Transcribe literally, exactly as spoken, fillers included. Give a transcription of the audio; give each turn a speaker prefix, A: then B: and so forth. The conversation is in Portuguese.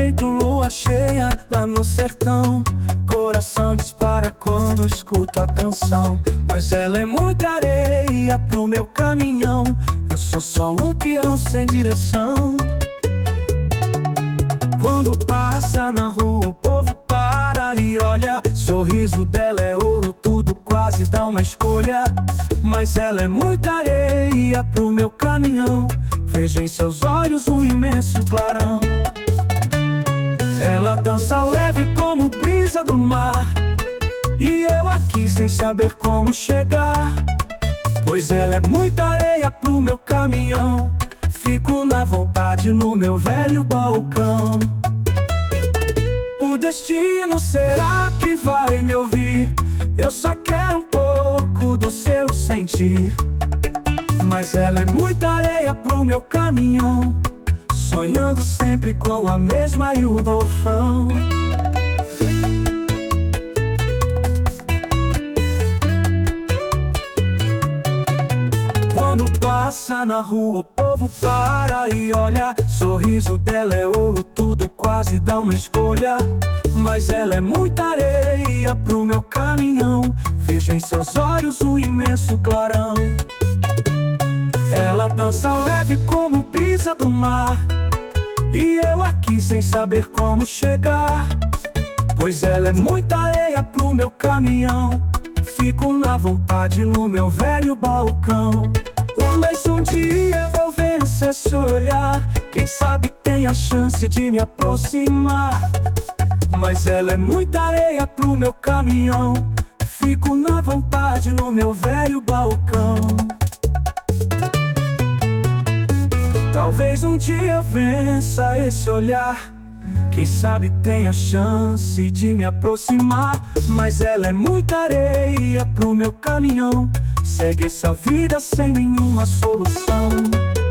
A: feito lua cheia lá no sertão. Coração dispara quando escuto a canção. Mas ela é muita areia pro meu caminhão. Eu sou só um peão sem direção. Quando passa na rua o povo para e olha. Sorriso dela é ouro, tudo quase dá uma escolha. Mas ela é muita areia pro meu caminhão. Vejo em seus olhos um imenso clarão. Ela dança leve como brisa do mar. E eu aqui sem saber como chegar. Pois ela é muita areia pro meu caminhão. Fico na vontade no meu velho balcão. O destino será que vai me ouvir? Eu só quero um pouco do seu sentir. Mas ela é muita areia pro meu caminhão. Sonhando sempre com a mesma e o golfão. Quando passa na rua o povo para e olha. Sorriso dela é ouro, tudo quase dá uma escolha. Mas ela é muita areia pro meu caminhão. Vejo em seus olhos um imenso clarão. Ela dança leve como brisa do mar. E eu aqui sem saber como chegar. Pois ela é muita areia pro meu caminhão. Fico na vontade no meu velho balcão. Mas um dia eu vou vencer esse olhar. Quem sabe tem a chance de me aproximar. Mas ela é muita areia pro meu caminhão. Fico na vontade no meu velho balcão. Talvez um dia eu vença esse olhar. Quem sabe tem a chance de me aproximar. Mas ela é muita areia pro meu caminhão. Segue essa vida sem nenhuma solução.